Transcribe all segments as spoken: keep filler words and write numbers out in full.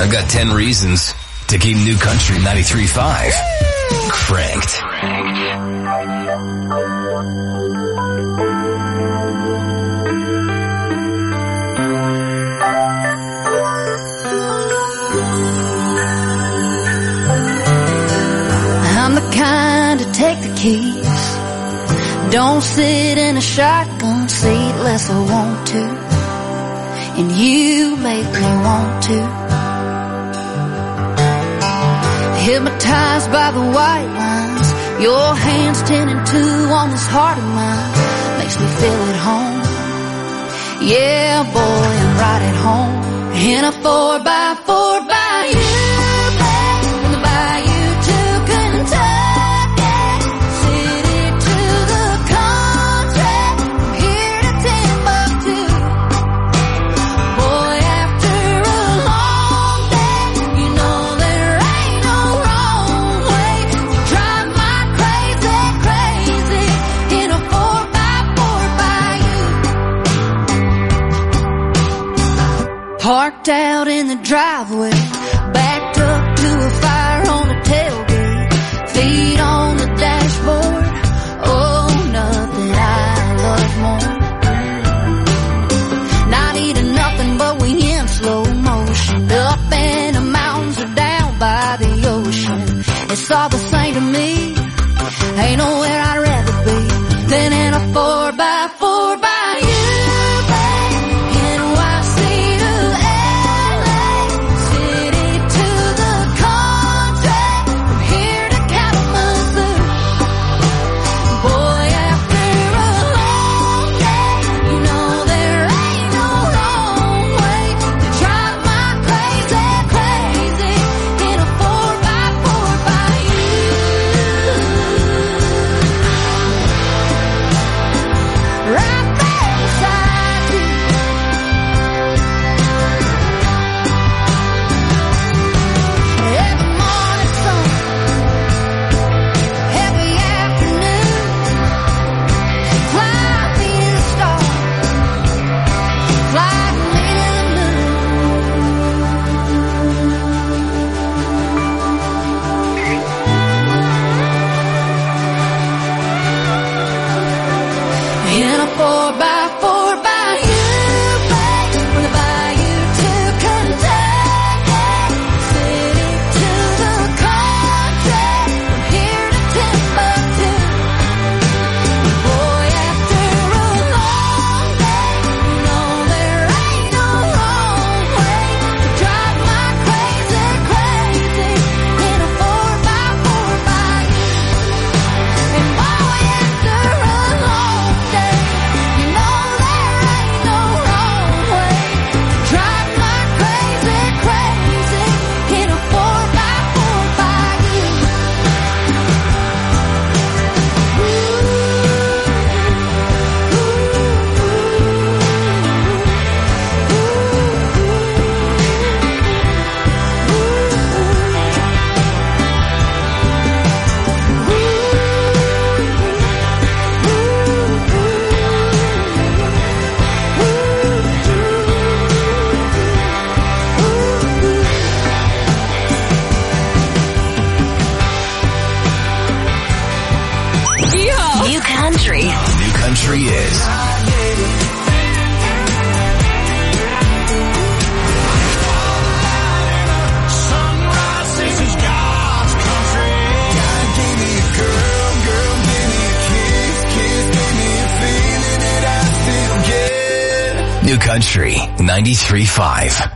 I've got ten reasons to keep New Country ninety-three point five cranked. I'm the kind to take the keys, don't sit in a shotgun seat unless I want to, and you make me want to. Hypnotized by the white lines, your hands ten and two on this heart of mine, makes me feel at home. Yeah, boy, I'm right at home in a four by four by you. Parked out in the driveway, backed up to a fire on the tailgate, feet on the dashboard. Oh, nothing I love more. Not eating nothing, but we in slow motion, up in the mountains or down by the ocean. It's all the same to me. Ain't nowhere I'd rather be than in a four by four by you. Country is New Country ninety-three point five.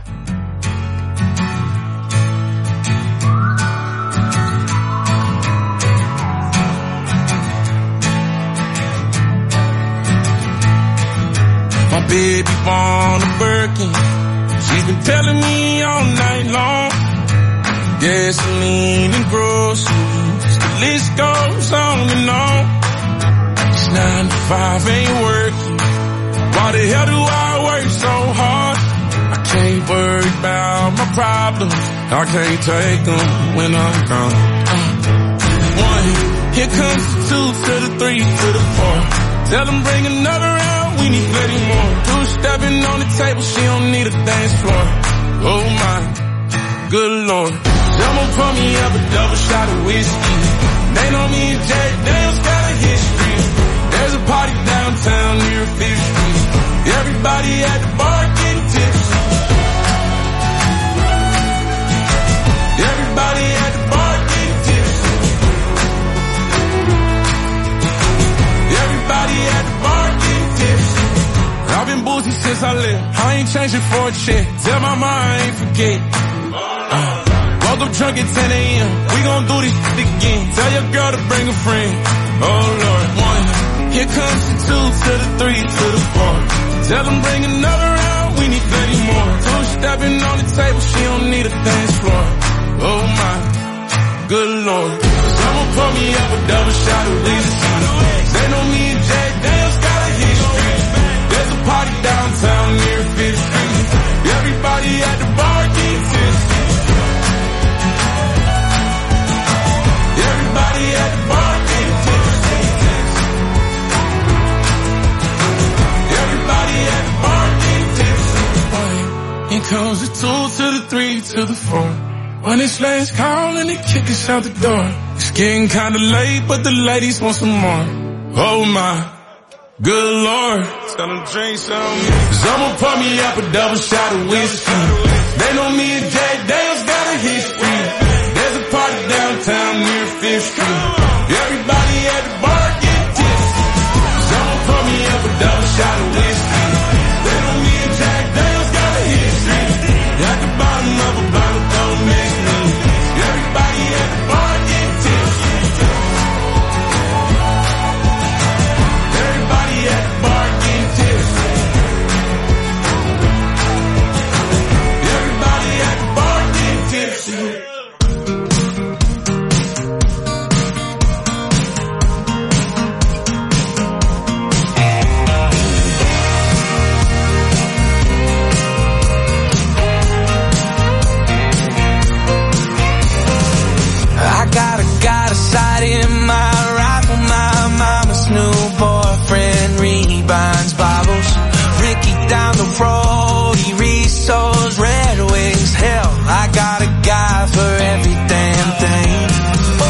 Baby born a Birkin, she's been telling me all night long. Gasoline and groceries, the list goes on and on. This nine to five ain't working. Why the hell do I work so hard? I can't worry about my problems, I can't take them when I'm gone. uh, One, here comes the two to the three to the four. Tell them bring another round, we need plenty more. Two stepping on the table, she don't need a dance floor. Oh my, good Lord. Someone pour me up a double shot of whiskey. They know me and Jack Daniels got a history. There's a party downtown near Fifth Street. Everybody at the bar getting tipsy. Everybody at the bar getting tipsy. Everybody at the bar getting tipsy. I've been boozy since I left. I ain't changing for a check. Tell my mom I ain't forget. Uh, woke up drunk at ten a.m. We gon' do this shit again. Tell your girl to bring a friend. Oh Lord, one. Here comes the two to the three to the four. Tell them bring another round. We need thirty more. Two stepping on the table. She don't need a dance floor. Oh my, good Lord. Someone pour me up a double shot of whiskey. They know me and Jack Daniels got a history. There's a party downtown near Fifth Street. Everybody at the bar getting tipsy. Everybody at the bar getting tipsy. Everybody at the bar getting tipsy. Here comes the two to the three to the four. When it's last call and they kick us out the door. It's getting kinda late, but the ladies want some more. Oh my, good Lord. Tell them drink some. Someone pour me up a double shot of whiskey. They know me and Jack Daniels got a history. There's a party downtown near Fifth Street. Everybody at the bar get tipsy. Someone pour me up a double shot of whiskey. They know me and Jack Daniels got a history. At the bottom of a bottle, don't mix me. Everybody at the bar get tipsy. Everybody at the bar get tipsy. Everybody at the bar get tipsy. Down the road, he reads those Red Wings. Hell, I got a guy for every damn thing. Oh,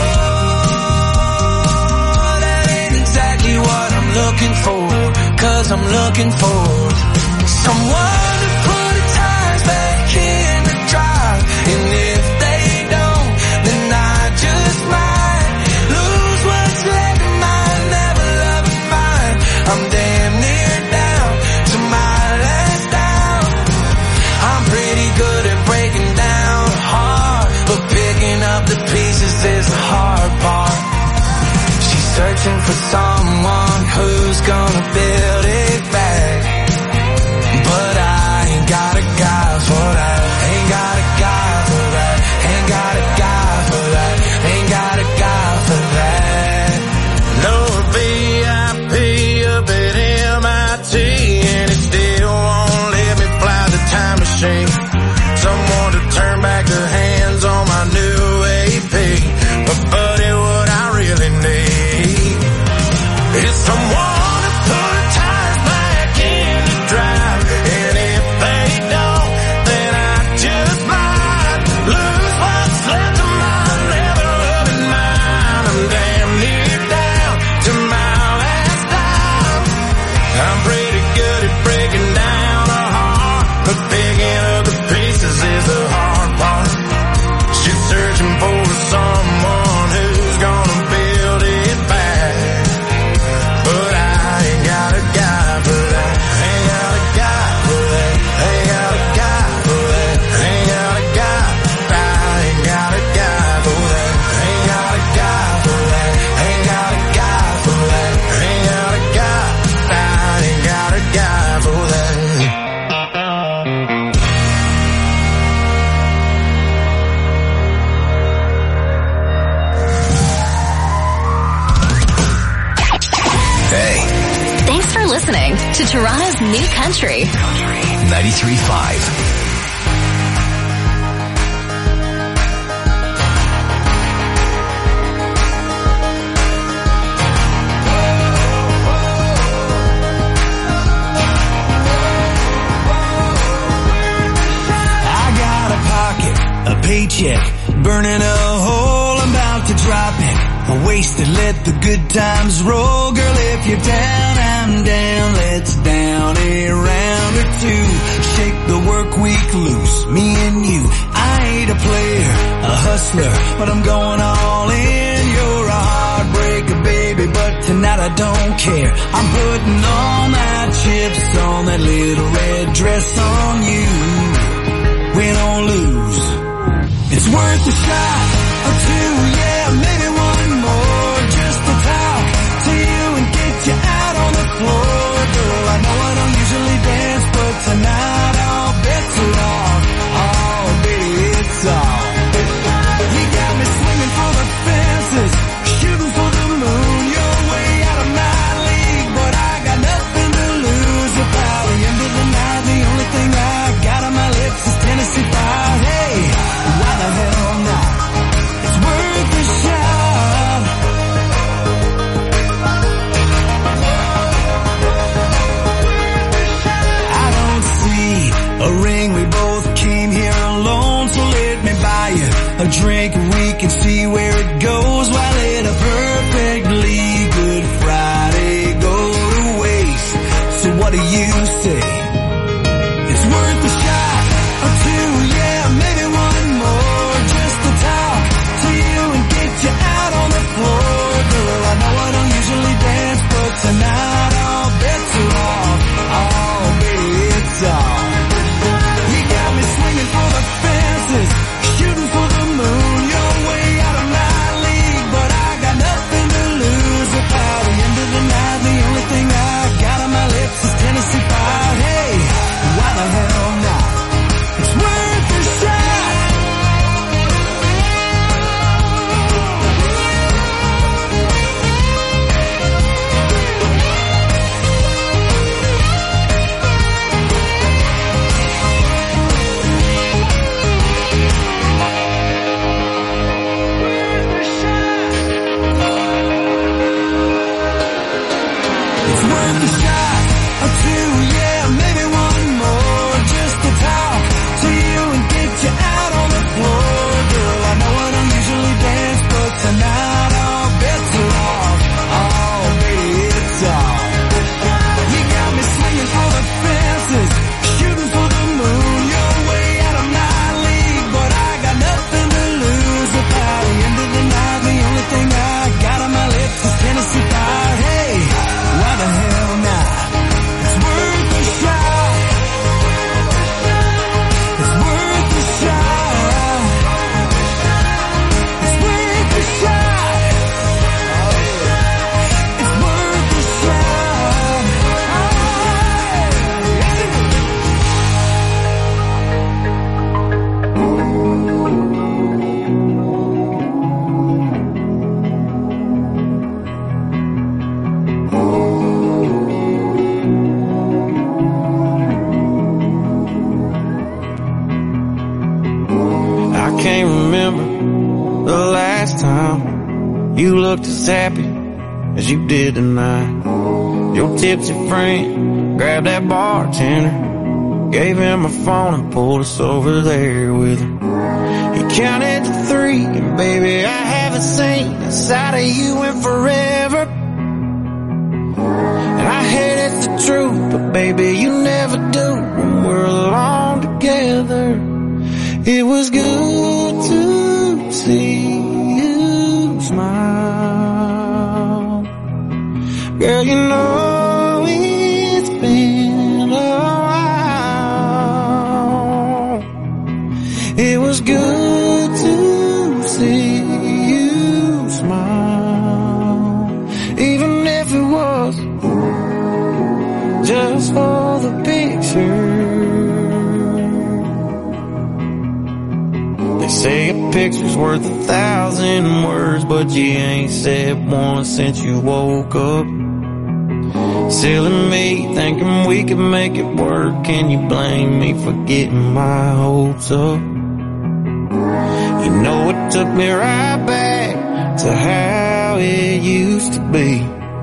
that ain't exactly what I'm looking for. Cause I'm looking for someone to put the tires back in the drive. And if they don't, then I just might lose what's left of mine. Never love of mine. I'm damn near down to my the pieces is the hard part. She's searching for someone who's gonna build it back. But I ain't got a guy for that. Ain't got a guy for that. Ain't got a guy for that. Ain't got a guy for that. No V I P up at M I T, and it still won't let me fly the time machine. Someone to turn back the hands on my new A P. But buddy, what I really need is someone to put the tires back in the drive. And if they don't, then I just might lose what's left of my never loving mine. I'm damn near down to my last dime. I'm pretty good at breaking down a heart, but picking up the pieces is the hard part. She's searching for someone who's gonna build it back. But I ain't got a guy for that. Ain't got a guy for that. Ain't got a guy for that. Ain't got a guy. I ain't got a guy for that. Ain't got a guy for that. Ain't got a guy for that. Ain't got a guy. I ain't got a guy for that. Thanks for listening to Toronto's New Country. ninety-three point five. I got a pocket, a paycheck, burning a hole, I'm about to drop it. I wasted, let the good times roll. Girl, if you're down, I'm down. Let's down a round or two. Shake the work week loose, me and you. I ain't a player, a hustler, but I'm going all in. You're a heartbreaker, baby, but tonight I don't care. I'm putting all my chips on that little red dress on you. Win or lose, it's worth a shot or two, yeah, maybe one more, just to talk to you and get you out on the floor. Girl, I know I don't usually dance, but tonight all bets are off. Oh, baby, it's all. You got me swinging for the fences, shooting for the moon. You're way out of my league, but I got nothing to lose. If by the end of the night, the only thing I've got on my lips is Tennessee Fire. Hey, why the hell not? It's worth a shot. I don't see a ring, we both came here alone, so let me buy you a drink and we can see where it goes. Why let a perfectly good Friday go to waste? So what do you say? It's worth a shot or two, yeah, maybe one more, just to talk to you and get you out on the floor. Girl, I know I don't usually dance, but tonight all bets are off. Oh, baby, it's all. You got me swinging for the fences, shooting for the moon. You're way out of my league, but I got nothing to lose. If by the end of the night, the only thing I got on my lips is Tennessee Fire. Hey, why the hell not? It's worth a shot. It's worth a shot or two, yeah, maybe one more, just to talk to you and get you out on the floor. Girl, I know I don't usually dance, but tonight all bets are off. Oh, baby, it's all. You got me swinging for the fences, shooting for the moon. You're way out of my league, but I got nothing to lose. If by the end of the night, the only thing I got on my lips is Tennessee Fire. Hey, why the hell not? It's worth a shot. It's worth a shot. It's worth a shot. It's worth a shot. I can't remember the last time you looked as happy as you did tonight. Your tipsy friend grabbed that bartender, gave him a phone and pulled us over there with her. He counted to three, and baby, I haven't seen a side of you in forever. And I hate it's the truth, but baby, you never do when we're alone together. It was good to see you smile. Girl, you know it's been a while. It was good to see you smile, even if it was just for the picture. They say a picture's worth a thousand words, but you ain't said one since you woke up. Silly me, thinking we could make it work. Can you blame me for getting my hopes up? You know it took me right back to how it used to be.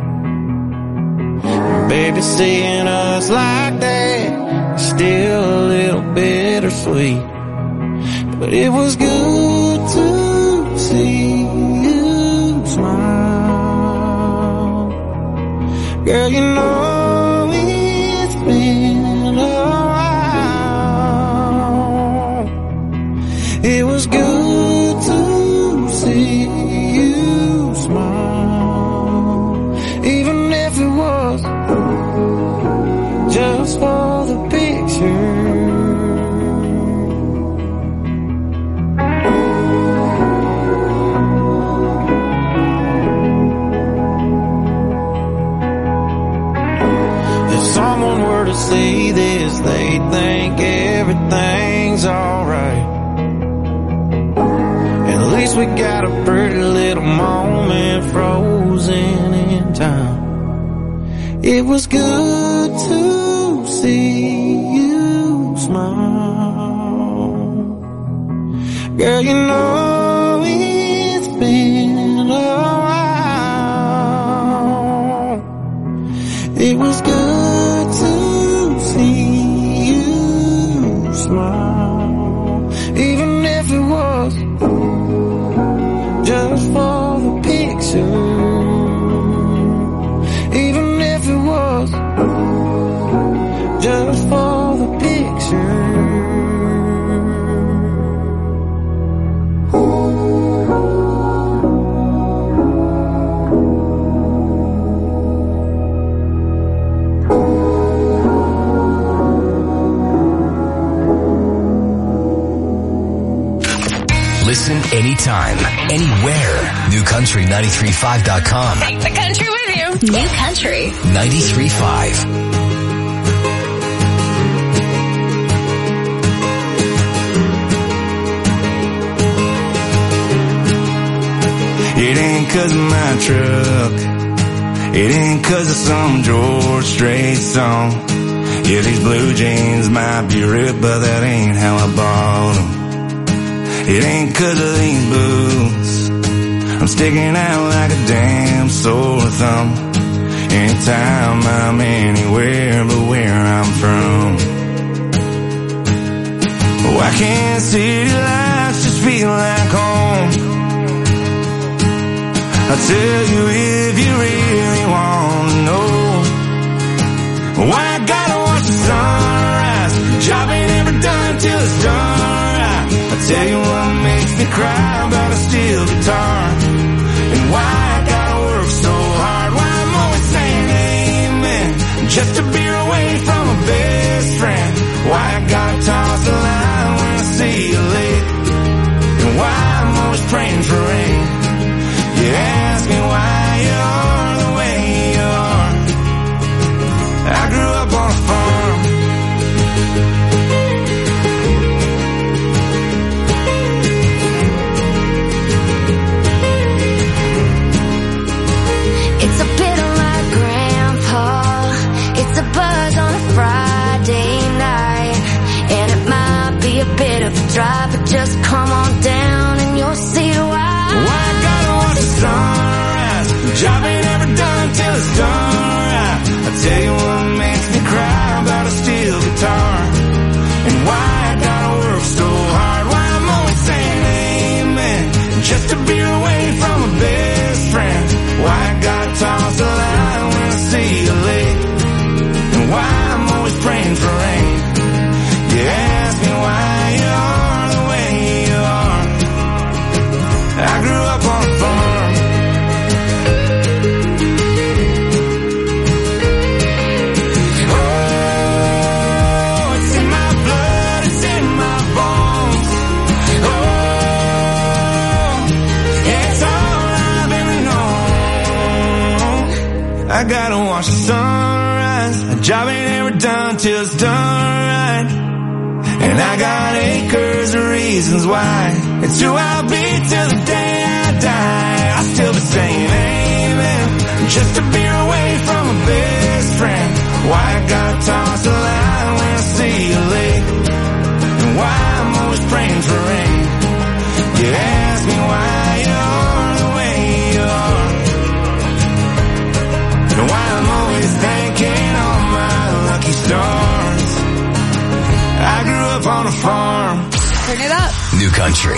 And baby, seeing us like that is still a little bittersweet. but it was good to see you smile. Girl, you know it's been a while. It was good to see you smile, even if it was just for the picture. If someone were to see this, they'd think everything's alright. At least we got a pretty little moment frozen in time. It was good to see you smile. Girl, you know it's been a while. It was good to see you smile, even if it was just for the picture. Even if it was just for the picture. Listen anytime, anywhere. New Country nine three five dot com. Take the country with you. New Country ninety-three point five. It ain't 'cause of my truck. It ain't 'cause of some George Strait song. Yeah, these blue jeans might be ripped, but that ain't how I bought them. It ain't 'cause of these boots. I'm sticking out like a damn sore thumb. Anytime I'm anywhere but where I'm from. Why can't city lights just feel like home? I'll tell you if you really want to know. Why I gotta watch the sunrise? Job ain't ever done till it's done right. I'll tell you what makes me cry about a steel guitar. And why I gotta work so hard. Why I'm always saying amen just a beer away from a best friend. Why I gotta toss the line when I see you late. And why I'm always praying for rain. You ask me why you are the way you are. I grew up on a farm. It's a bit like Grandpa. It's a buzz on a Friday night. And it might be a bit of a drive, but just come on down and you'll see why. Why I gotta watch the sunrise. Job ain't ever done till it's done right. I tell you what makes me cry about a steel guitar. And why I gotta work so hard. Why I'm always saying amen just to be away from a best friend. Why I gotta toss the line when I see you late. And why I'm always praying for rain. You ask me why you are the way you are. I grew up on a farm. Oh, it's in my blood, it's in my bones. Oh, it's all I've ever known. I gotta watch the sunrise. A job ain't ever done till it's done right. And I got acres of reasons why. It's who I'll be till the day I die. I'll still be saying amen just to be away from a best friend. Why I gotta toss the line when I see you late. And why I'm always praying for rain. You ask me why you are the way you are. And why I'm always thanking all my lucky stars. I grew up on a farm. Turn it up. New Country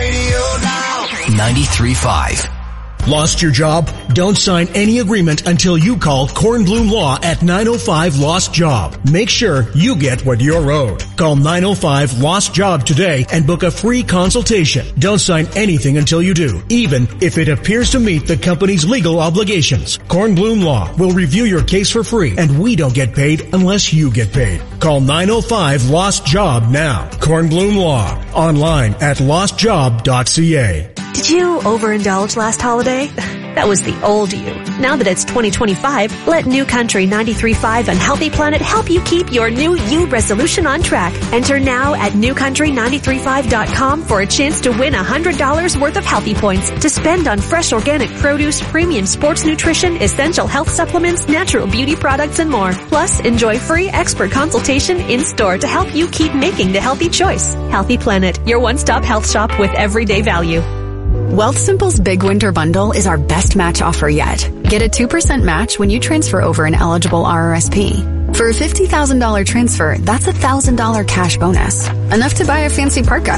ninety-three point five. Lost your job? Don't sign any agreement until you call Kornblum Law at nine oh five Lost Job. Make sure you get what you're owed. Call nine oh five Lost Job today and book a free consultation. Don't sign anything until you do, even if it appears to meet the company's legal obligations. Kornblum Law will review your case for free, and we don't get paid unless you get paid. Call nine oh five Lost Job now. Kornblum Law. Online at lost job dot c a. Did you overindulge last holiday? That was the old you. Now that it's twenty twenty-five, let New Country ninety-three point five and Healthy Planet help you keep your new you resolution on track. Enter now at new country nine three five dot com for a chance to win one hundred dollars worth of Healthy Points to spend on fresh organic produce, premium sports nutrition, essential health supplements, natural beauty products, and more. Plus, enjoy free expert consultation in-store to help you keep making the healthy choice. Healthy Planet, your one-stop health shop with everyday value. WealthSimple's Big Winter Bundle is our best match offer yet. Get a two percent match when you transfer over an eligible R R S P. For a fifty thousand dollars transfer, that's a one thousand dollars cash bonus. Enough to buy a fancy parka.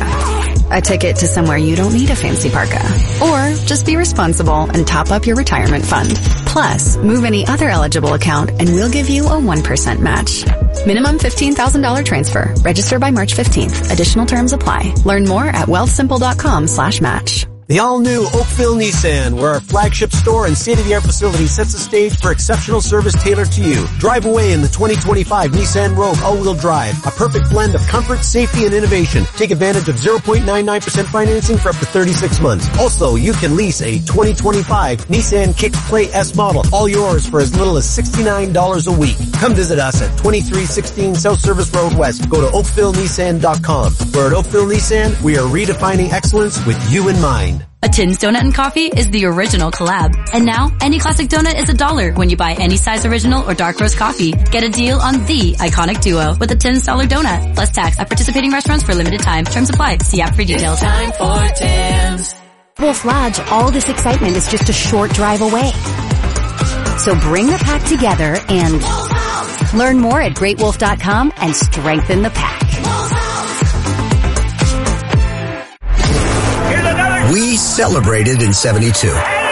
A ticket to somewhere you don't need a fancy parka. Or just be responsible and top up your retirement fund. Plus, move any other eligible account and we'll give you a one percent match. Minimum fifteen thousand dollars transfer. Register by March fifteenth. Additional terms apply. Learn more at wealthsimple.com slash match. The all-new Oakville Nissan, where our flagship store and state-of-the-art facility sets the stage for exceptional service tailored to you. Drive away in the twenty twenty-five Nissan Rogue all-wheel drive, a perfect blend of comfort, safety, and innovation. Take advantage of zero point nine nine percent financing for up to thirty-six months. Also, you can lease a twenty twenty-five Nissan Kick Play S model, all yours for as little as sixty-nine dollars a week. Come visit us at twenty-three sixteen South Service Road West. Go to oakville nissan dot com. Where at Oakville Nissan, we are redefining excellence with you in mind. A Tim's Donut and Coffee is the original collab. And now, any classic donut is a dollar when you buy any size original or dark roast coffee. Get a deal on the iconic duo with a Tim's dollar donut, plus tax at participating restaurants for limited time. Terms apply. See app for details. It's time for Tim's. Wolf Lodge, all this excitement is just a short drive away. So bring the pack together and learn more at great wolf dot com and strengthen the pack. We celebrated in seventy-two.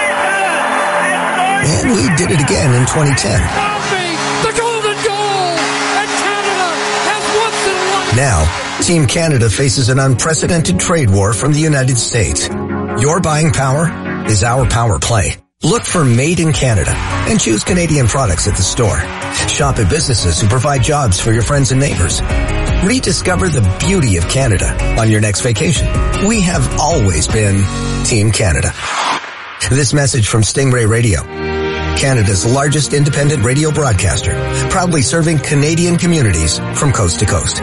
And we did it again in twenty ten. The golden goal! And Canada has once and now, Team Canada faces an unprecedented trade war from the United States. Your buying power is our power play. Look for Made in Canada and choose Canadian products at the store. Shop at businesses who provide jobs for your friends and neighbors. Rediscover the beauty of Canada on your next vacation. We have always been Team Canada. This message from Stingray Radio, Canada's largest independent radio broadcaster, proudly serving Canadian communities from coast to coast.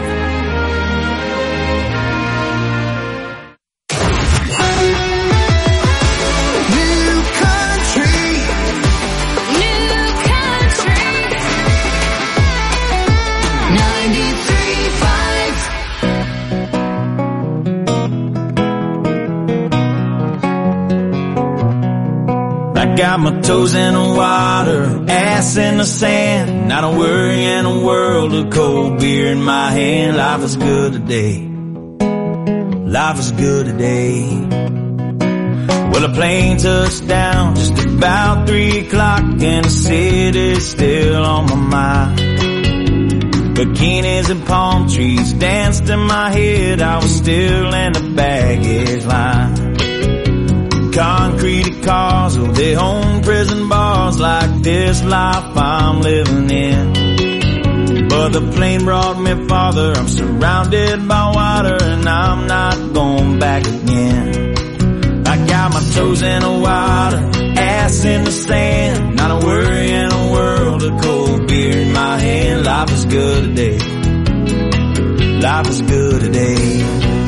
Got my toes in the water, ass in the sand, not a worry in a world of cold beer in my hand. Life is good today, life is good today. Well, a plane touched down just about three o'clock and the city's still on my mind. Bikinis and palm trees danced in my head, I was still in the baggage line. Concrete cars, oh, they own prison bars like this life I'm living in. But the plane brought me farther, I'm surrounded by water and I'm not going back again. I got my toes in the water, ass in the sand, not a worry in a world of cold beer in my hand. Life is good today, life is good today.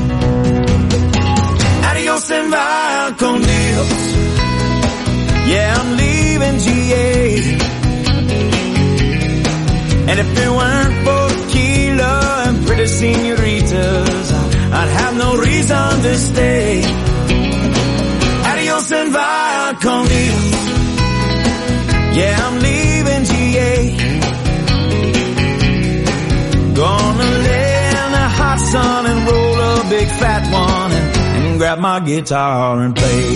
Adios and via con Dios. Yeah, I'm leaving G A. And if it weren't for tequila and pretty senoritas, I'd have no reason to stay. Adios and via con Dios. Yeah, I'm leaving G A. Gonna lay in the hot sun and roll a big fat one and grab my guitar and play.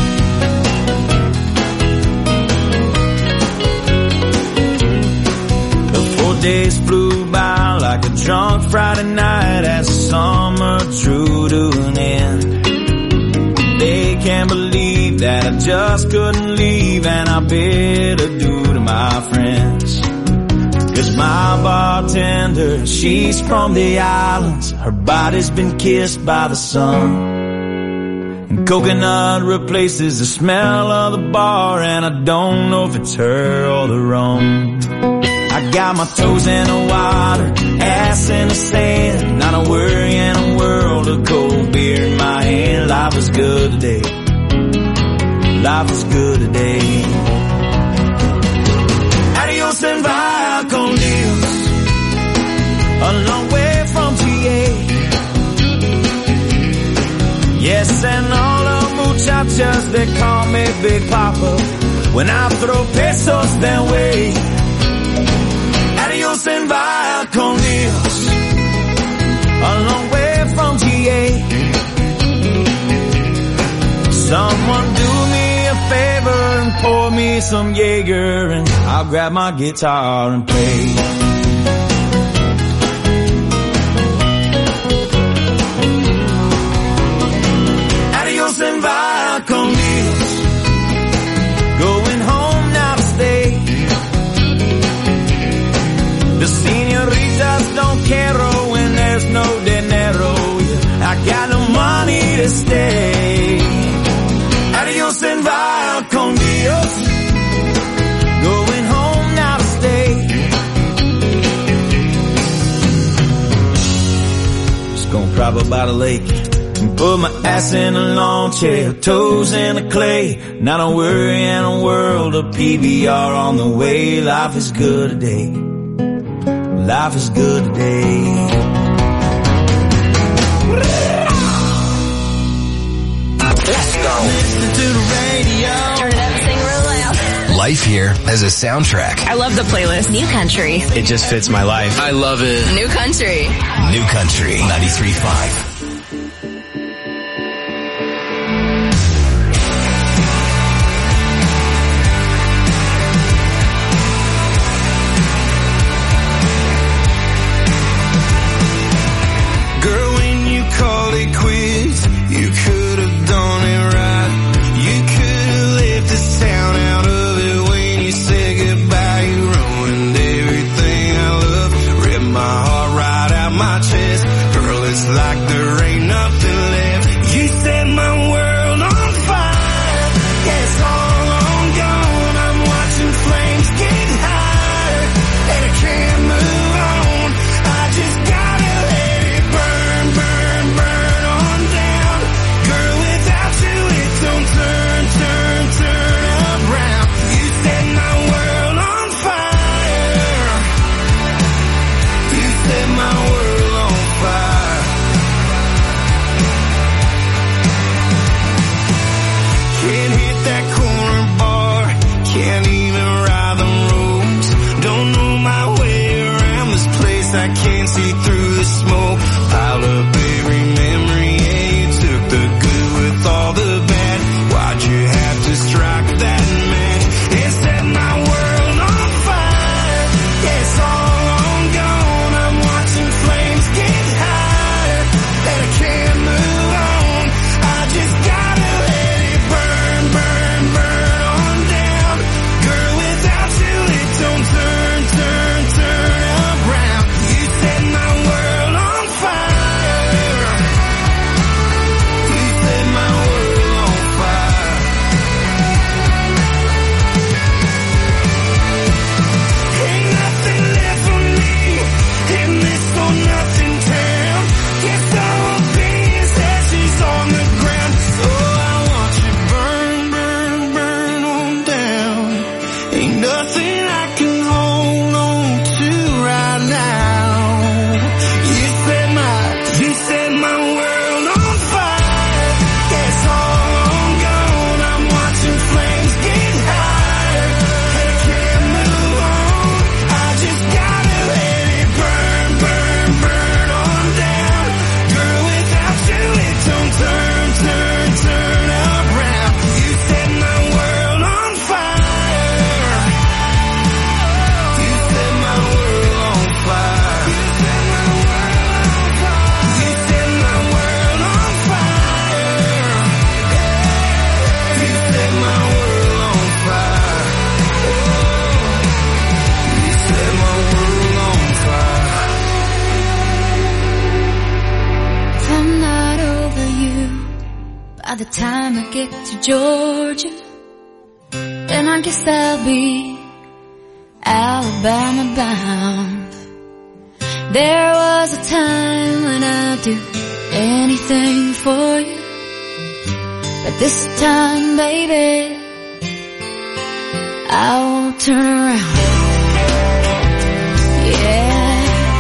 The four days flew by like a drunk Friday night as the summer drew to an end. They can't believe that I just couldn't leave, and I bid adieu to my friends. Cause my bartender, she's from the islands. Her body's been kissed by the sun, and coconut replaces the smell of the bar, and I don't know if it's her or the rum. I got my toes in the water, ass in the sand, not a worry in a world of cold beer in my hand. Life is good today, life is good today. Adios and vaya con Dios, a long way from T A. Yes, and all the muchachas, they call me Big Papa when I throw pesos their way. Adios and vaya con Dios, a long way from T A. Someone do me a favor and pour me some Jaeger, and I'll grab my guitar and play. Adios and vaya con Dios, going home now to stay. The senoritas don't care when there's no dinero. I got no money to stay. Adios and vaya con Dios, going home now to stay. Just gonna prop up by the lake and put my ass in a lawn chair, toes in the clay. Not a worry in a world of P B R on the way. Life is good today, life is good today. Let's go. Listen to the radio. Turn it up, sing real loud. Life here as a soundtrack. I love the playlist. New Country. It just fits my life. I love it. New Country. New Country ninety-three point five. You could have done it right. You could have left the sound out of it when you said goodbye. You ruined everything I love. Ripped my heart right out my chest. Girl, it's like there ain't nothing left. You set my world on fire. Yeah, it's all on gone. I'm watching flames get higher, and I can't move on. I just gotta let it burn, burn, burn on down. Girl, without you it don't turn, turn, turn around. You set my world on fire. You set my world on fire. Can't hit that corner bar, can't even ride the ropes. Don't know my way around this place, I can't see through the smoke. Piled up every memory, yeah, you took the good with all the bad. Why'd you have to strike that match and set my world on fire? Yeah, it's all on gone. I'm watching flames get higher, and I can't move on. I just gotta let it burn, burn, burn on down. Girl, without you it don't turn, turn, turn around. You set my world By the time I get to Georgia, then I guess I'll be Alabama bound. There was a time when I'd do anything for you, but this time, baby, I won't turn around. Yeah,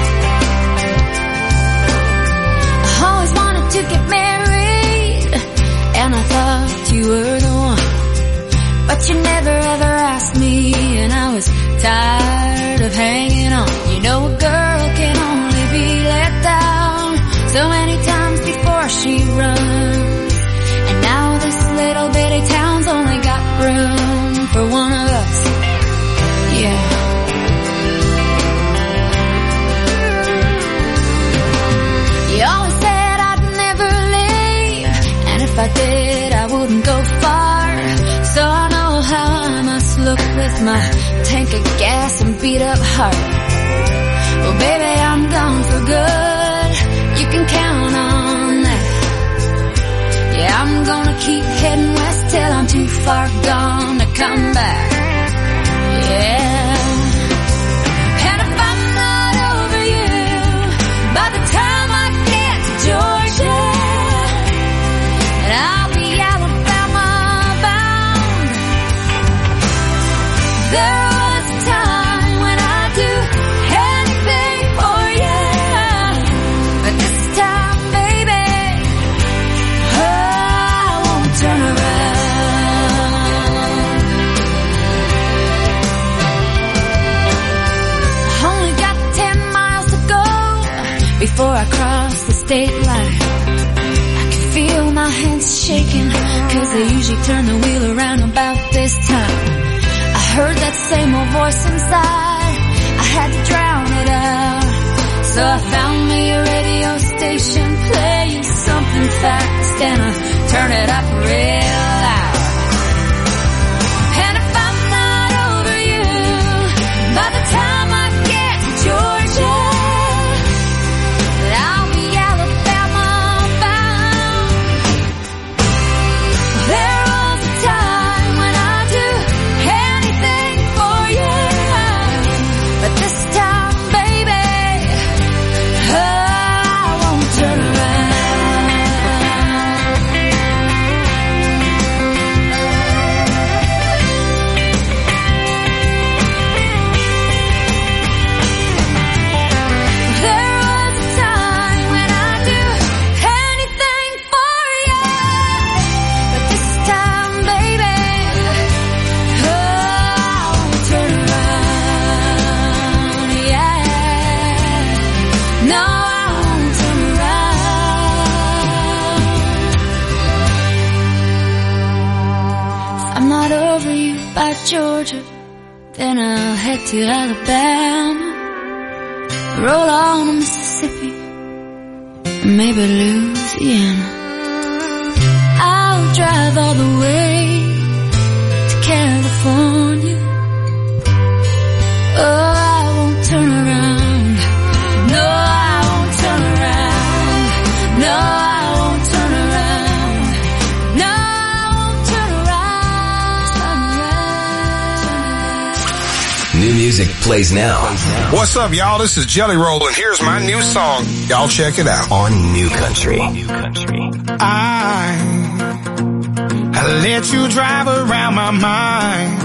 I always wanted to get married, and I thought you were the one, but you never ever asked me, and I was tired of hanging on. You know a girl can only be let down so many times before she runs, and now this little bitty town's only got room for one of us. Yeah. You always said I'd never leave, and if I did I wouldn't go far, so I know how I must look with my tank of gas and beat up heart. Well, baby, I'm gone for good, you can count on that. Yeah, I'm gonna keep heading west till I'm too far gone to come back. Yeah. And if I'm not over you by the time I get to Georgia, and I'll be Alabama bound. There was a time when I'd do anything for you, but this time, baby, oh, I won't turn around. I only got ten miles to go before I cross the state line. I can feel my hands shaking, cause they usually turn the wheel around about this time. I heard that same old voice inside, I had to drown it out, so I found me a radio station playing something fast, and I turn it up real loud. And if I'm not over you by the time I get to Georgia, then I'll be Alabama bound. There was a time when I'd do anything for you, but this time, baby, oh, I won't turn around. There was a time when I'd do anything for you, but this time, baby, oh, I won't turn around. Yeah, no, I won't turn around. If I'm not over you by Georgia, then I'll head to Alabama, roll on to Mississippi, and maybe Louisiana. I'll drive all the way to California. Oh, I won't turn around. No, I won't turn around. No, I won't turn around. No, I won't turn around. New music plays now What's up, y'all? This is Jelly Roll, and here's my new song. Y'all check it out. on New Country. New Country. I, I let you drive around my mind.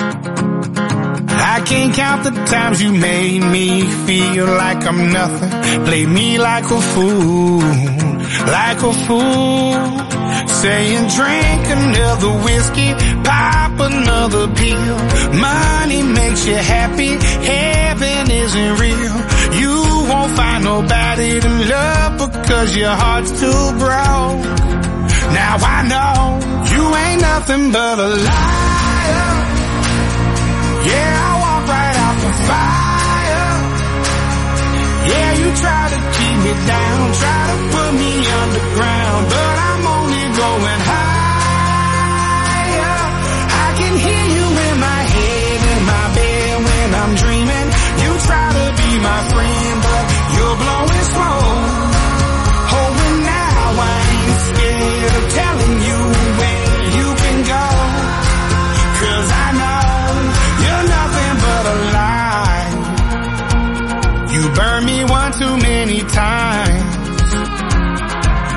I can't count the times you made me feel like I'm nothing. Play me like a fool, like a fool. Saying drink another whiskey, pop another pill. Money makes you happy, heaven isn't real. You won't find nobody to love because your heart's too broke. Now I know you ain't nothing but a liar. Yeah, I walk right out the fire. Yeah, you try to keep me down, try to put me underground, but I'm only going higher. I can hear you in my head, in my bed when I'm dreaming. You try to be my friend, but you're blowing smoke. Oh, and now I ain't scared of telling you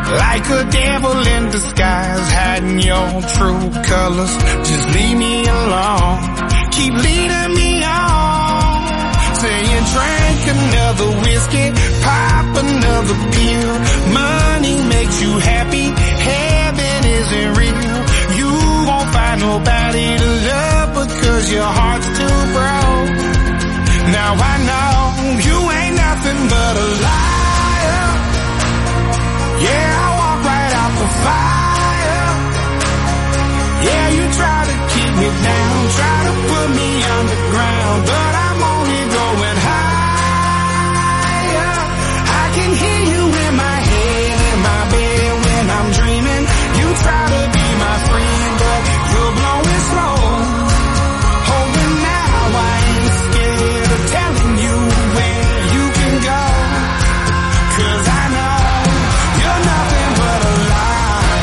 like a devil in disguise, hiding your true colors. Just leave me alone. Keep leading me on. Saying drink another whiskey, pop another pill. Money makes you happy, heaven isn't real. You won't find nobody to love because your heart's too broke. Now I know you ain't nothing but a liar. Yeah, I walk right out the fire. Yeah, you try to keep me down, try to put me underground, but I'm only going higher. I can hear you in my head, in my bed when I'm dreaming. You try to be my friend, but you're blowing slow. Hoping now I ain't scared of telling you where you can go. Cause I know you're nothing but a lie.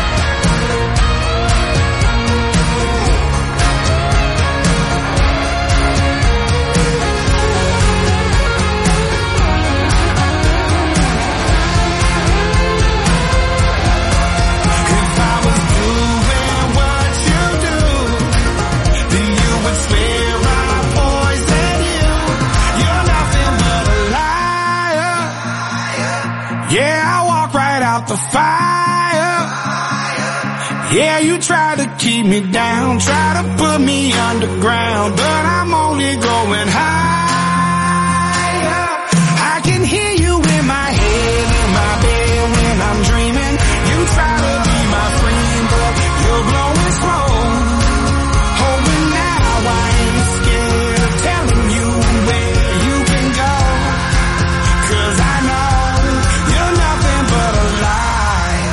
If I was doing what you do, then you would swear I poisoned you. You're nothing but a liar. Yeah, I walk right out the fire. Yeah, you try to keep me down, try to put me underground, but I'm only going higher. I can hear you in my head, in my bed when I'm dreaming. You try to be my friend, but you're blowing slow. Hoping now I ain't scared of telling you where you can go. Cause I know you're nothing but a lie.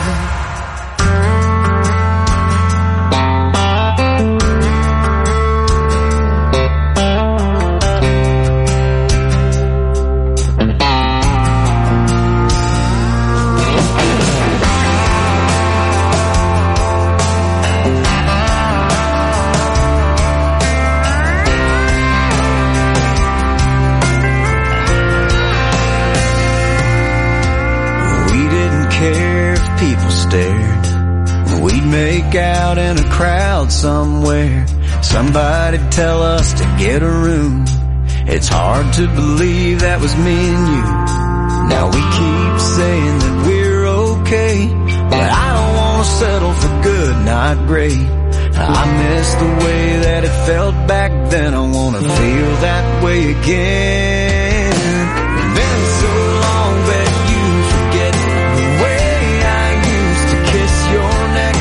We didn't care if people stared. We'd make out in a crowd somewhere. Somebody'd tell us to get a room. It's hard to believe that was me and you. Now we keep saying that we're okay, but I don't want to settle for good, not great. I miss the way that it felt back then. I want to feel that way again. It's been so long that you forget the way I used to kiss your neck.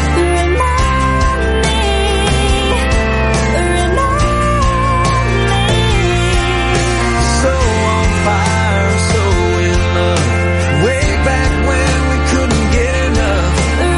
So on fire, so in love, way back when we couldn't get enough.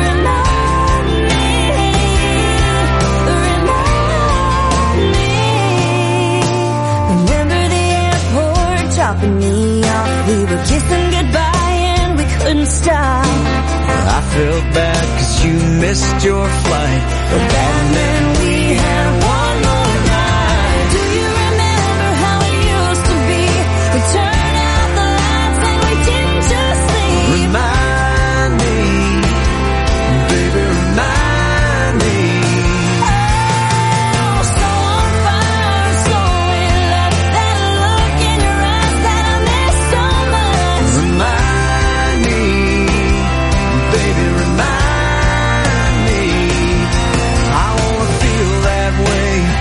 Remember the airport dropping me off? We were kissing goodbye and we couldn't stop. I felt bad cause you missed your flight, but that meant we had one more night. Do you remember how it used to be? We turned out the lights and we didn't just sleep. Remind me, baby, remind me. Oh, so on fire, so in love. That look in your eyes that I miss so much. Remind me, baby, remind me. I wanna feel that way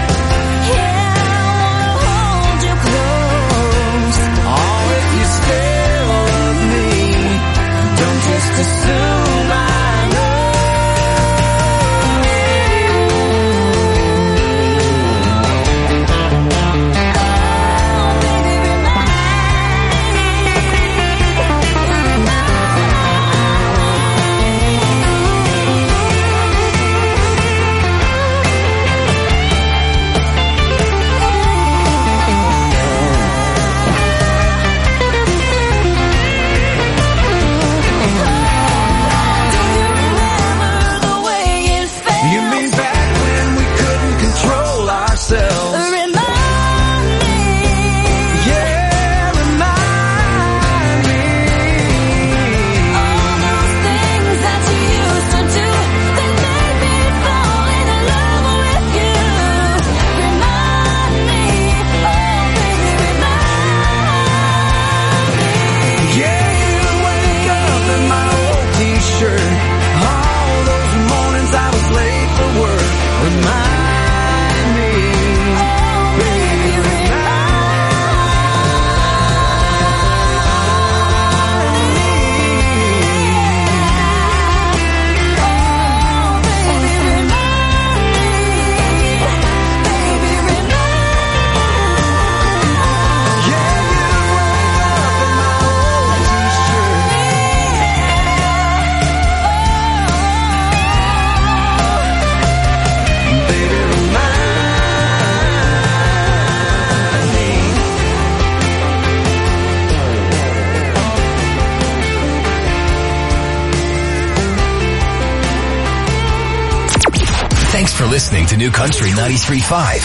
listening to New Country ninety-three point five.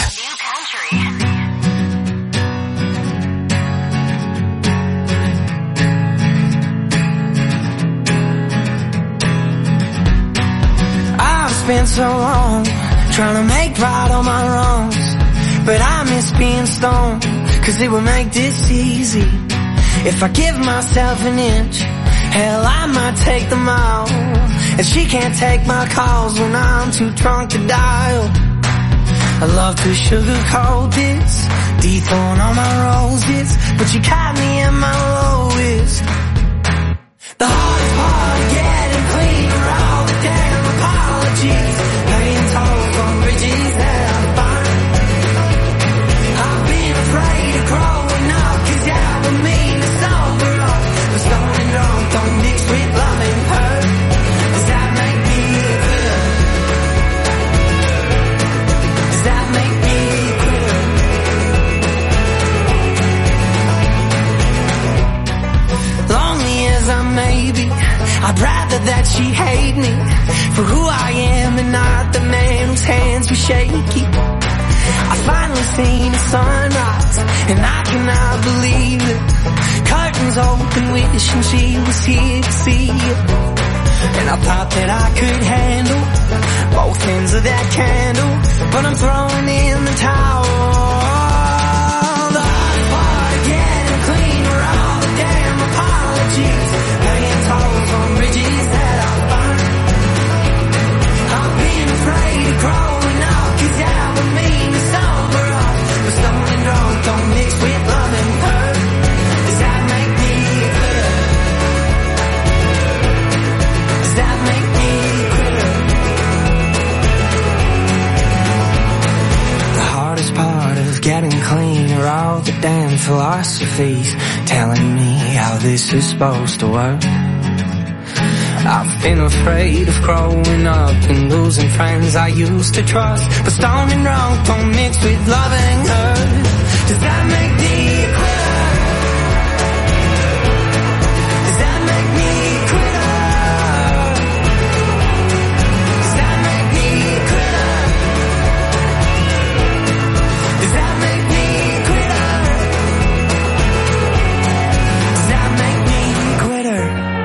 I've spent so long trying to make right all my wrongs, but I miss being stoned, cause it would make this easy. If I give myself an inch, hell, I might take the mile. And she can't take my calls when I'm too drunk to dial. I love to sugarcoat this, dethorn all my roses, but you caught me at my lowest. The hardest part of getting clean are all the damn apologies, paying tolls on bridges that I find. I've been afraid of growing up, cause yeah, I would mean to sober up, but stoned and drunk don't mix with love and hurt. Does that make me quitter? Does that make me quitter? Lonely as I may be, I'd rather that she hate me for who I am and not the man whose hands were shaky. I finally seen the sunrise and I cannot believe it. Curtains open, wishing she was here to see it. And I thought that I could handle both ends of that candle, but I'm throwing in the towel. The hardest part of getting clean are all the damn apologies, paying tolls on bridges that I find. I've been afraid of growing up, cause that would mean to sober up, but stoned and drunk don't mix with love and hurt. Does that make me quitter? Does that make me quitter? The hardest part of getting clean are all the damn philosophies telling me how this is supposed to work. I've been afraid of growing up and losing friends I used to trust, but stoned and drunk don't mix with love and hurt. Does that make me a quitter? Does that make me a quitter? Does that make me a quitter? Does that make me a quitter? Does that make me a quitter?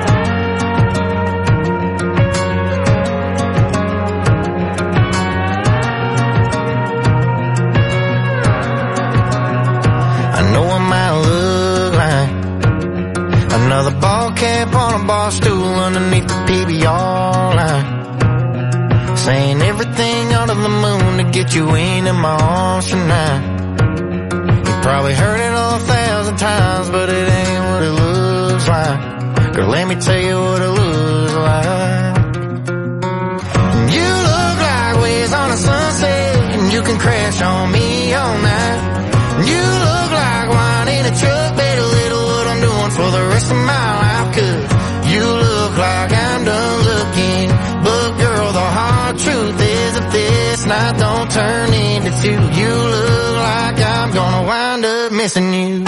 Another ball cap on a bar stool underneath the P B R line, saying everything under the moon to get you into my arms tonight. You probably heard it all a thousand times, but it ain't what it looks like. Girl, let me tell you what it looks like. You look like waves on a sunset, and you can crash on me all night. You look like wine in a truck, better little for the rest of my life, cause you look like I'm done looking. But girl, the hard truth is if this night don't turn into two, you look like I'm gonna wind up missing you.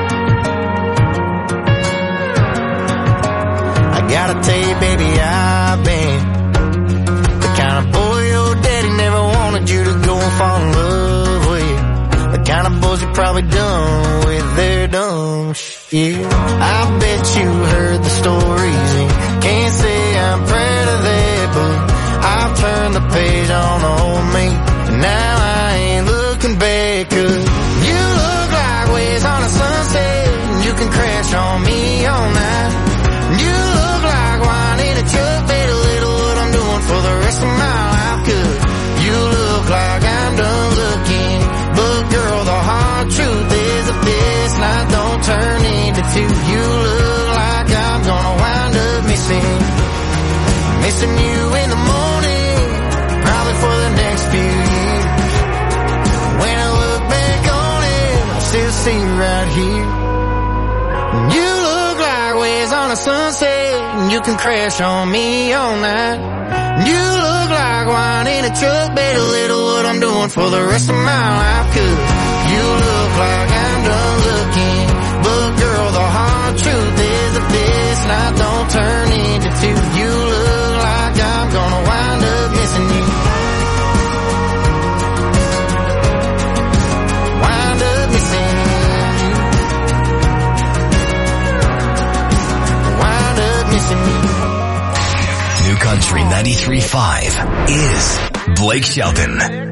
I gotta tell you, baby, I've been the kind of boy your daddy never wanted you to go and fall in love with. The kind of boys you probably done with their dumb shit. I bet you heard the stories and can't say I'm proud of that, but I've turned the page on old me, and now I ain't looking back, cause you look like waves on a sunset, and you can crash on me all night. You look like wine in a truck, better little what I'm doing for the rest of my life, cause you look like I'm done looking. But girl, the hard truth is if this night don't turn into two, you look like I'm gonna wind up missing, missing you in the morning, probably for the next few years. When I look back on it, I still see you right here. You look like waves on a sunset, and you can crash on me all night. You look like wine in a truck, better little what I'm doing for the rest of my life, cause you look like I'm done looking. But girl, the hard truth is if this night don't turn into two, you look like I'm gonna wind up missing you. ninety-three point five is Blake Shelton.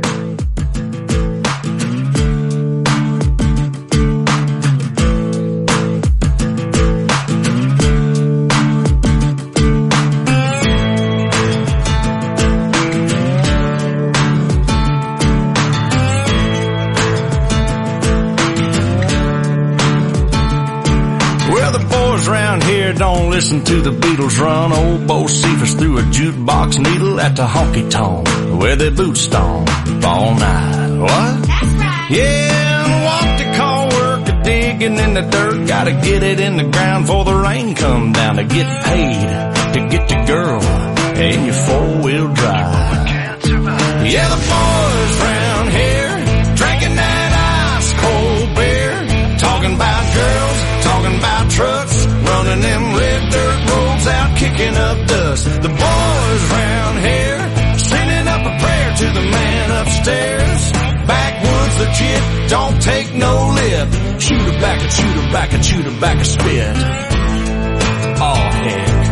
Don't listen to the Beatles run. Old Bo Cephas threw a jukebox needle at the honky-tonk where they boot stomp all night. What? That's right. Yeah, what they call work a digging in the dirt. Gotta get it in the ground before the rain come down to get paid to get your girl in your four-wheel drive. Yeah, the boys round here drinking that ice cold beer, talking about girls, talking about trucks, running them red dirt roads out, kicking up dust. The boys round here sending up a prayer to the man upstairs. Backwoods legit, don't take no lip. Shoot her back and shoot her back and shoot her back a spit. Oh heck.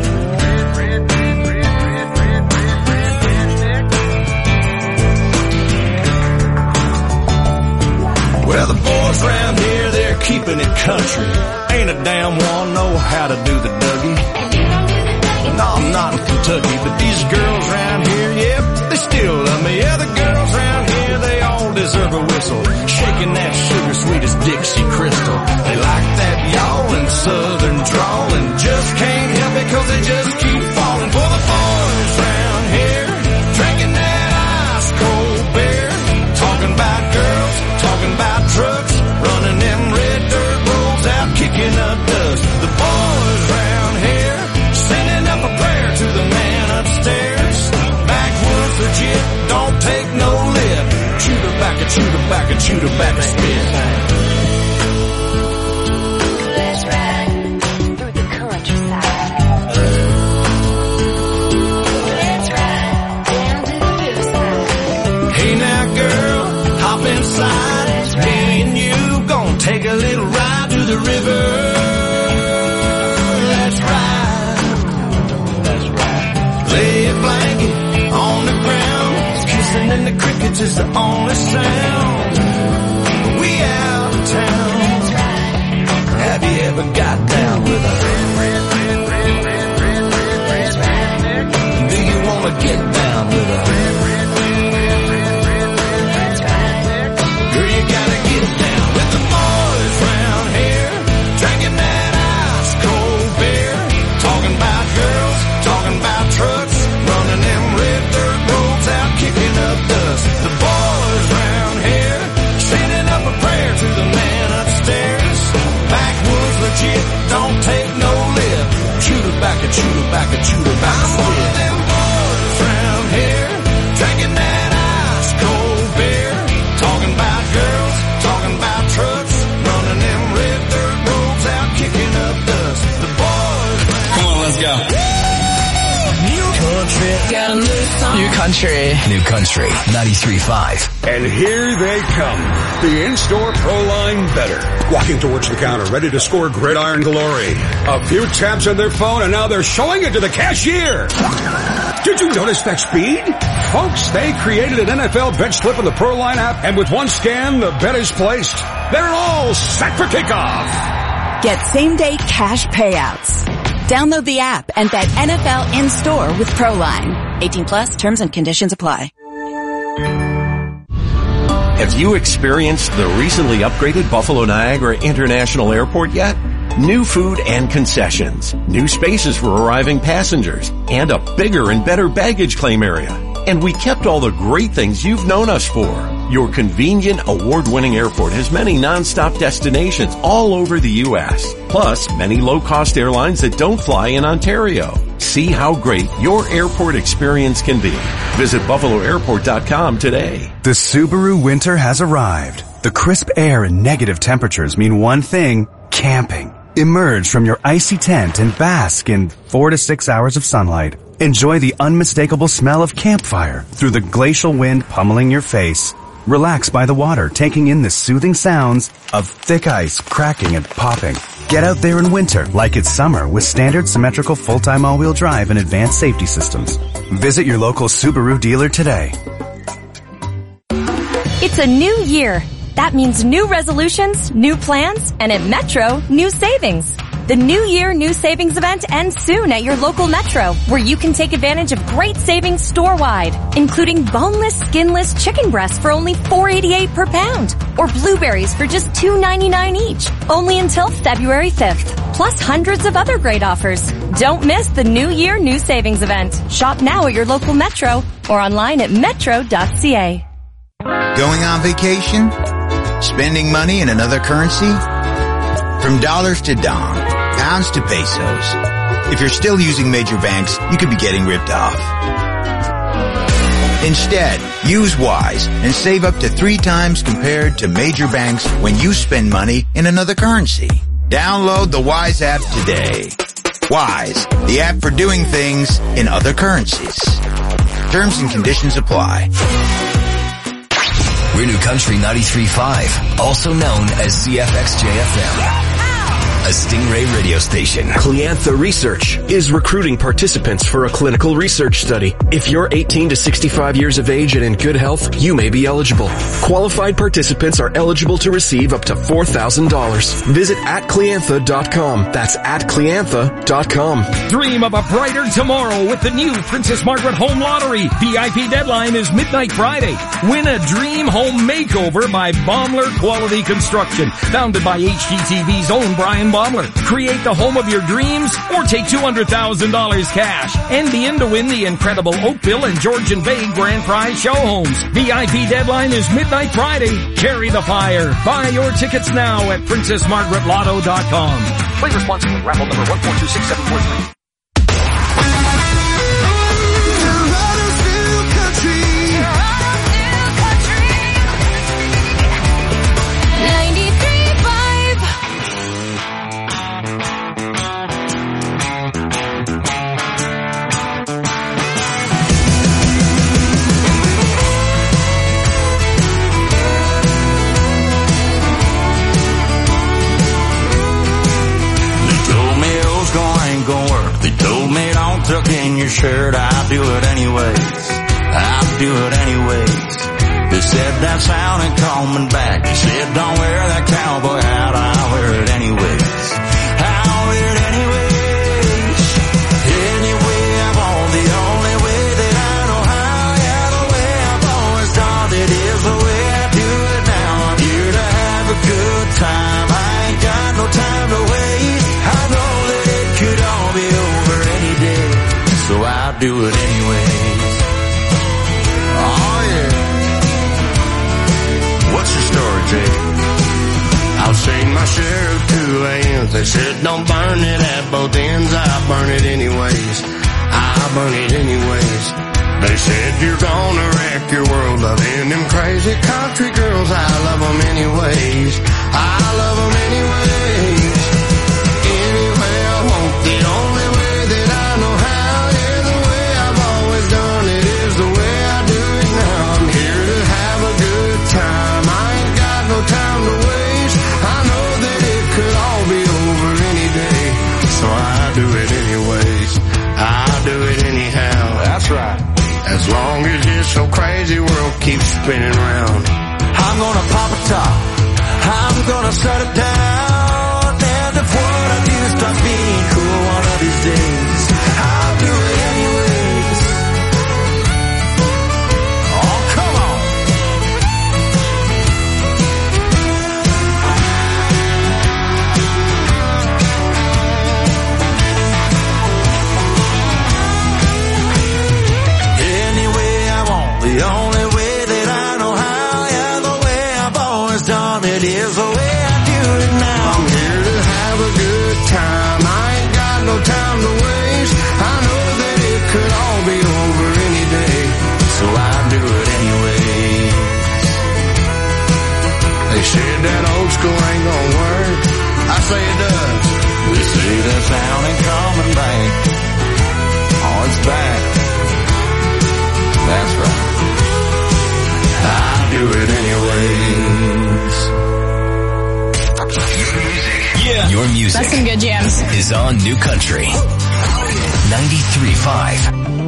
Well, the boys round here, they're keeping it country. Ain't a damn one know how to do the Dougie. No, I'm not in Kentucky, but these girls round here, yep, they still love me. Yeah, the girls round here, they all deserve a whistle. Shaking that sugar sweet as Dixie Crystal. They like that yawling southern drawl and just can't help it cause they just keep falling for the boys round here. Drinking that ice cold beer. Talking about girls, talking about trucks, running them red dirt roads out, kicking up dust. The boys round here sending up a prayer to the man upstairs. Backwoods legit, don't take no lip. Shoot her back and shoot her back and shoot her back a spit. Let's ride through the countryside. Let's ride down to the riverside. Hey now girl, hop inside. Me and you gon' take a little ride to the river. Let's ride. That's right. Lay a blanket on the ground. Kissing in the crickets is the only sound. We out of town. That's right. Have you ever got down with a That's right. Do you wanna get down with a don't take no lip. Shoot her back and shoot her back and shoot her back. I'm one of them boys round here, drinking that ice cold beer. Talking about girls, talking about trucks, running them red dirt roads out, kicking up dust. The boys. Come on, let's go. New country, got a new song. New country. New country, ninety-three point five. And here they come. The in-store Pro-Line Better. Walking towards the counter, ready to score gridiron glory. A few taps on their phone, and now they're showing it to the cashier. Did you notice that speed? Folks, they created an N F L bet slip in the Pro-Line app, and with one scan, the bet is placed. They're all set for kickoff. Get same-day cash payouts. Download the app and bet N F L in-store with Pro-Line. eighteen plus, terms and conditions apply. Have you experienced the recently upgraded Buffalo Niagara International Airport yet? New food and concessions, new spaces for arriving passengers, and a bigger and better baggage claim area. And we kept all the great things you've known us for. Your convenient, award-winning airport has many non-stop destinations all over the U S, plus many low-cost airlines that don't fly in Ontario. See how great your airport experience can be. Visit buffalo airport dot com today. The Subaru winter has arrived. The crisp air and negative temperatures mean one thing, camping. Emerge from your icy tent and bask in four to six hours of sunlight. Enjoy the unmistakable smell of campfire through the glacial wind pummeling your face. Relax by the water, taking in the soothing sounds of thick ice cracking and popping. Get out there in winter like it's summer with standard symmetrical full-time all-wheel drive and advanced safety systems. Visit your local Subaru dealer today. It's a new year. That means new resolutions, new plans, and at Metro, new savings. The New Year New Savings event ends soon at your local Metro, where you can take advantage of great savings store-wide, including boneless, skinless chicken breasts for only four eighty-eight per pound, or blueberries for just two ninety-nine each, only until February fifth, plus hundreds of other great offers. Don't miss the New Year New Savings event. Shop now at your local Metro or online at metro dot c a. Going on vacation? Spending money in another currency? From dollars to dong, pounds to pesos. If you're still using major banks, you could be getting ripped off. Instead, use Wise and save up to three times compared to major banks when you spend money in another currency. Download the Wise app today. Wise, the app for doing things in other currencies. Terms and conditions apply. We're New Country ninety-three point five, also known as C F X J F M. A Stingray radio station. Cliantha Research is recruiting participants for a clinical research study. If you're eighteen to sixty-five years of age and in good health, you may be eligible. Qualified participants are eligible to receive up to four thousand dollars. Visit at cliantha dot com. That's at cliantha dot com. Dream of a brighter tomorrow with the new Princess Margaret Home Lottery. V I P deadline is midnight Friday. Win a dream home makeover by Baumler Quality Construction. Founded by H G T V's own Brian Baumler. Create the home of your dreams or take two hundred thousand dollars cash and be in to win the incredible Oakville and Georgian Bay Grand Prize show homes. V I P deadline is midnight Friday. Carry the fire. Buy your tickets now at princess margaret lotto dot com. Play responsibly. Raffle number one four two six seven four three. Tuck in your shirt, I'll do it anyways. I'll do it anyways. They said that sounded coming back. They said don't wear that cowboy hat, I'll wear it anyways. I'll wear it anyways. Anyway, I'm on the only way that I know how. Yeah, the way I've always done it is the way I do it now. I'm here to have a good time. I ain't got no time to waste. I know that it could all be over any day. So I'll do it anyways. Oh yeah. What's your story, Jay? I've seen my share of two A-Ms. They said don't burn it at both ends. I burn it anyways. I burn it anyways. They said you're gonna wreck your world loving them crazy country girls. I love them anyways. I love them anyways. Anyway, I want the only way that I know how. Time to waste. I know that it could all be over any day. So I do it anyways. I do it anyhow. That's right. As long as this so crazy world keeps spinning round, I'm gonna pop a top. I'm gonna shut it down. And if what I do starts being cool one of these days, I'll do it anyways. Oh, come on. The only way that I know how, yeah, the way I've always done it is the way I do it now. I'm here to have a good time. I ain't got no time to waste. I know that it could all be over any day. So I do it anyways. They said that old school ain't gonna work. I say it does. They say that sound ain't coming back. Oh, it's back. That's right. I do it anyways. Yeah. Your music. That's some good jams. Is on New Country. ninety-three point five.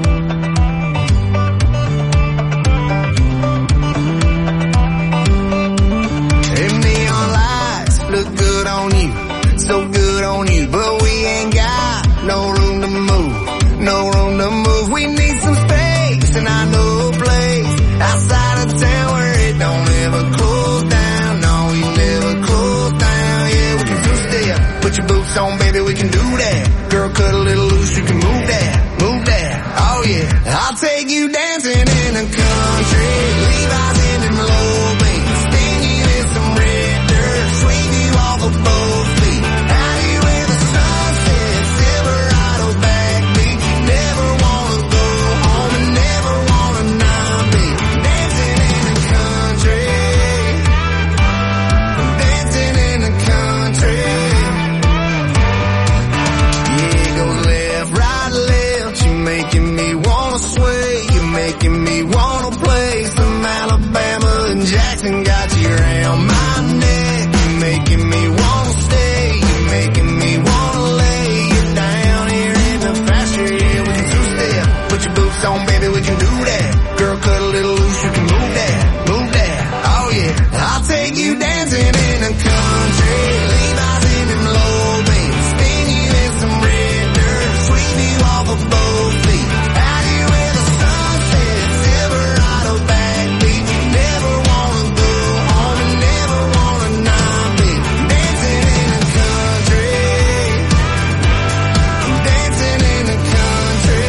Look good on you, so good on you, but we ain't got no room to move, no room to move. We need some space, and I know a place outside of town where it don't ever close down. No, we never close down. Yeah, we can two-step, put your boots on, baby, we can do that. Girl, cut a little loose, you can move that, move that. Oh yeah, I'll take you dancing in the country, Levi's in them low beats, sting you in some red dirt, sweep you off of both feet. Out here where the sun sets, Silverado backbeat. You never wanna go home and never wanna not be dancing in the country, dancing in the country. Yeah, it goes left, right, left. You making me wanna sway, you making me wanna play some Alabama and Jackson. Got you around my neck, you making me wanna stay, you making me wanna lay you down here in the pasture. Yeah, we can two-step, put your boots on, baby, we can do that. Girl, cut a little loose, you can move that, move that. Oh yeah, I'll take you dancing in the country, Levi's in them low beats, spin you in some red dirt, sweep you off of both feet. Out here where the sun sets, Silverado backbeat. You never wanna go home and never wanna not be dancing in the country, dancing in the country.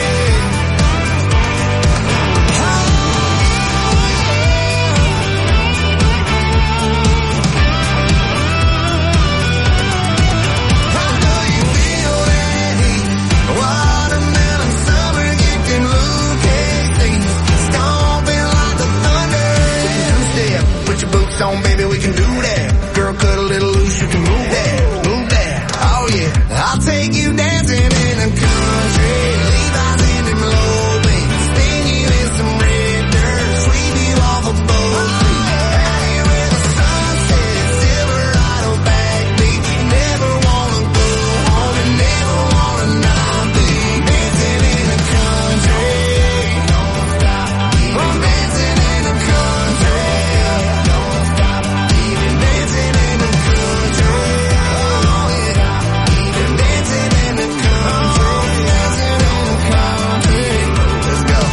I know you feel that heat, watermelon summer getting Lucas, stomping like the thunder. Two-step, put your boots on, baby, we can do that. Girl, cut a little loose, you can move that, move that. Oh yeah, I'll take you dancing in the country, Levi's in them low beats, spin you in some red dirt, sweep you off of both feet. Out here where the sun sets, Silverado backbeat. You never wanna go home and never wanna not be dancing in the country. Don't stop, I'm dancing in the country. Don't stop, even dancing in the country. Oh yeah, even dancing in the country, dancing in the country. Let's go.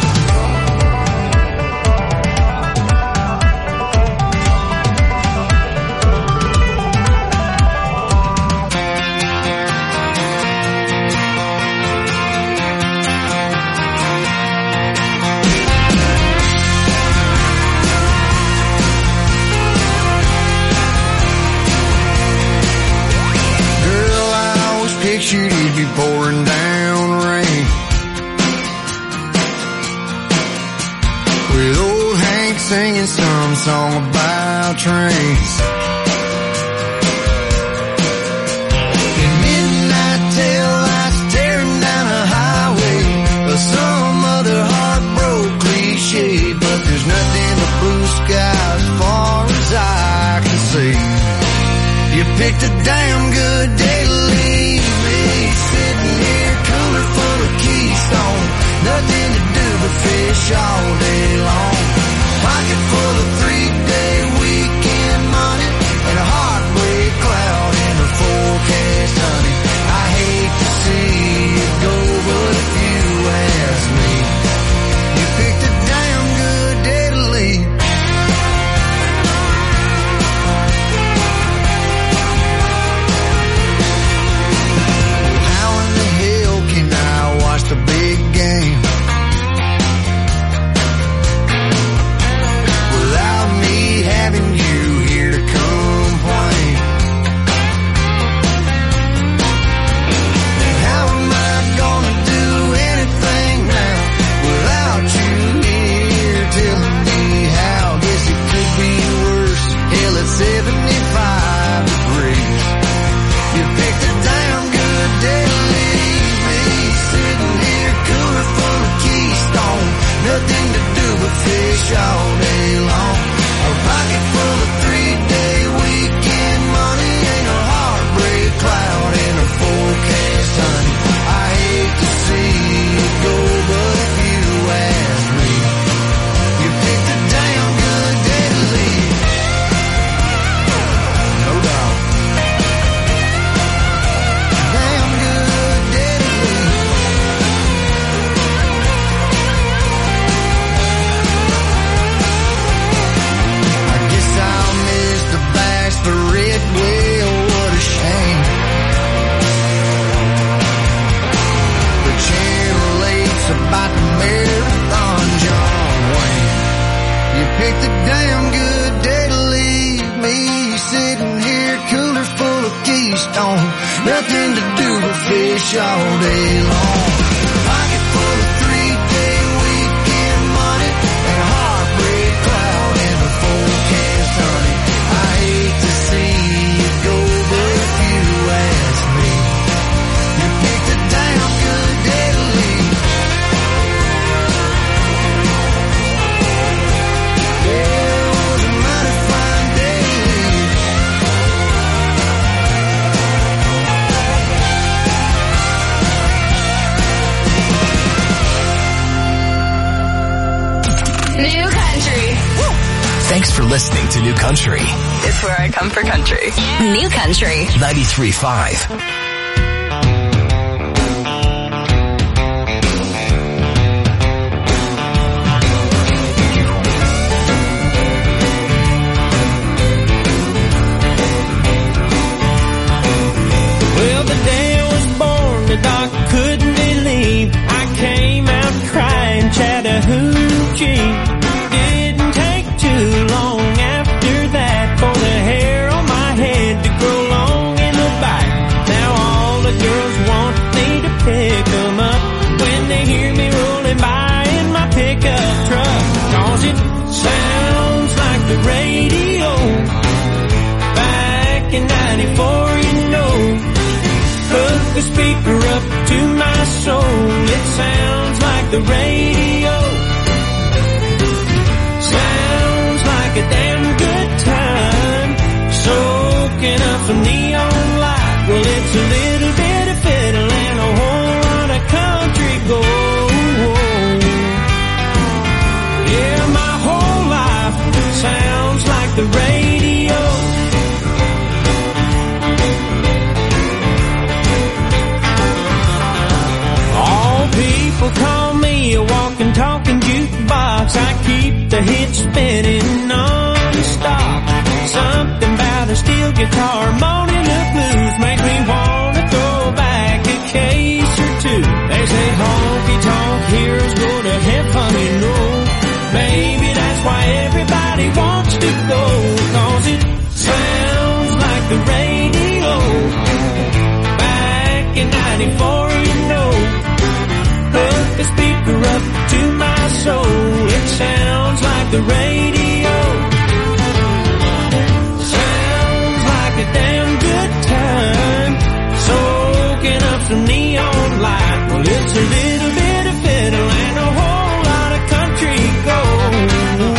Girl, I always pictured you'd be pouring down rain, with old Hank singing some song about trains. In midnight tail lights tearing down a highway, or some other heartbroken cliche, but there's nothing but blue sky as far as I can see. You picked a damn good day to leave me, sitting here cooler full of Keystone, nothing to do but fish all day long. Pocket full of three-day weekend money, and a heartbreak cloud in the forecast, honey. I hate to see you go, but if you ask me, you picked a damn good day to leave. picked the damn good day to leave me sitting here, cooler full of Keystone. Nothing to do but fish all day long. Pocket full of three-day weekend money and a heartbreak cloud in the forecast, honey. I hate to see you go, but if you ask me, you picked a damn good day to leave. Yeah, it was a mighty fine day to leave. New Country. Thanks for listening to New Country. It's where I come for country. New Country. ninety-three point five. Well, the day I was born, the doc couldn't believe I came out crying Chattahoochee. Didn't take too long after that for the hair on my head to grow long in the back. Now all the girls want me to pick them up when they hear me rolling by in my pickup truck. Cause it sounds like the radio back in ninety-four, you know. Hook the speaker up to my soul. It sounds like the radio. Sounds like a damn good time. Soaking up some neon light. Well, it's a little bit of fiddle and a whole lot of country gold. Yeah, my whole life sounds like the radio. People call me a walking, talking jukebox. I keep the hits spinning non-stop. Something about a steel guitar, moaning the blues, makes me wanna throw back a case or two. They say honky-tonk heroes go to heaven, you know. Maybe that's why everybody wants to go, cause it sounds like the radio. Back in ninety-four, you know. Hook the speaker up to my soul. It sounds like the radio. Sounds like a damn good time. Soaking up some neon light. Well, it's a little bit of fiddle and a whole lot of country gold.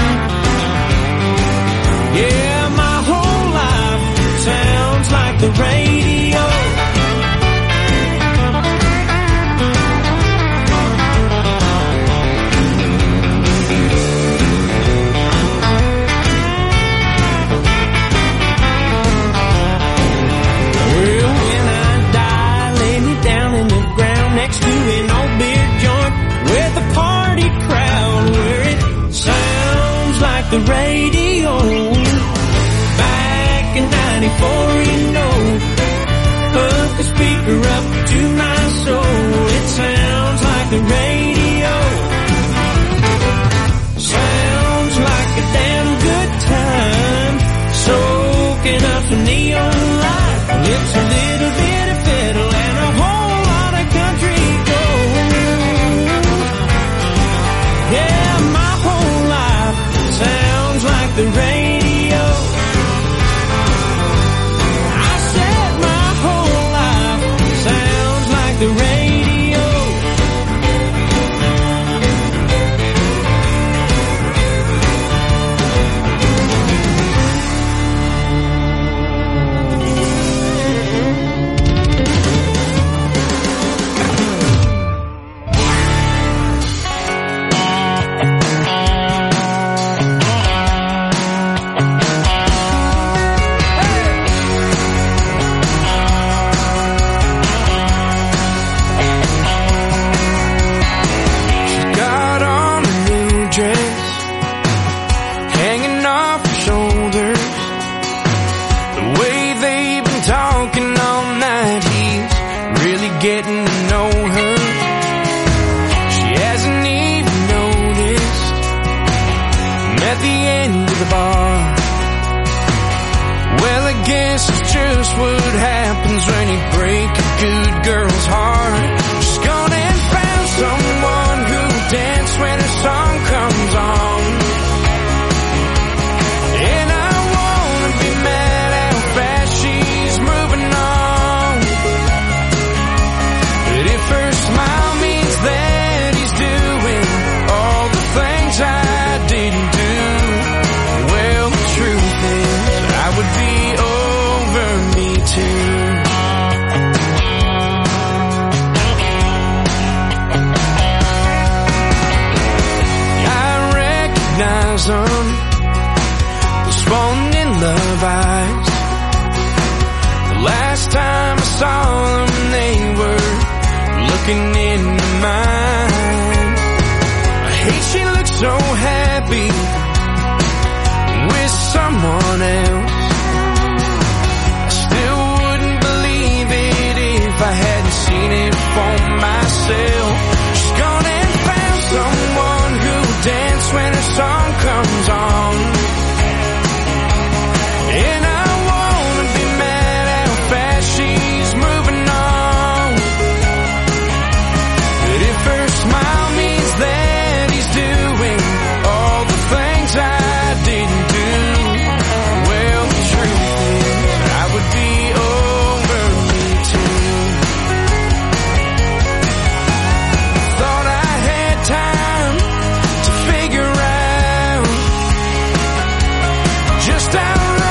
Yeah, my whole life sounds like the radio. Next to an old beer joint with a party crowd where it sounds like the radio. Back in ninety-four, you know. Hook the speaker up to my soul. It sounds like the radio. Sounds like a damn good time. Soaking up some neon light. It's a little bit of fiddle and a whole lot of country gold. Yeah, my whole life sounds like the radio. I said my whole life sounds like the radio. getting to know her. She hasn't even noticed I'm at the end the bar. Well, I guess it's just what happens when you break a good girl's heart. She's gone and found someone who'll dance when her song comes on. And I wanna be mad how fast she's moving on. But if her smile means that he's doing all the things I didn't do, well, the truth is I would be over me too. I recognize them, those falling in love eyes. The last time I saw them, they were looking into mine. I hate she looks so happy with someone else. I still wouldn't believe it if I hadn't seen it for myself.